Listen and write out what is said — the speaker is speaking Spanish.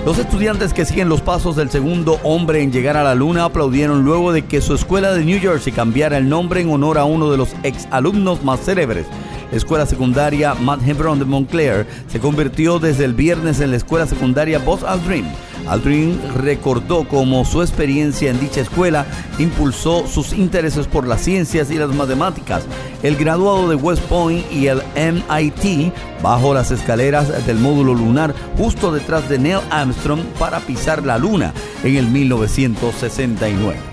Los estudiantes que siguen los pasos del segundo hombre en llegar a la luna aplaudieron luego de que su escuela de New Jersey cambiara el nombre en honor a uno de los exalumnos más célebres. La escuela secundaria Mount Hebron de Montclair se convirtió desde el viernes en la escuela secundaria Buzz Aldrin. Aldrin recordó cómo su experiencia en dicha escuela impulsó sus intereses por las ciencias y las matemáticas. El graduado de West Point y el MIT bajó las escaleras del módulo lunar justo detrás de Neil Armstrong para pisar la luna en el 1969.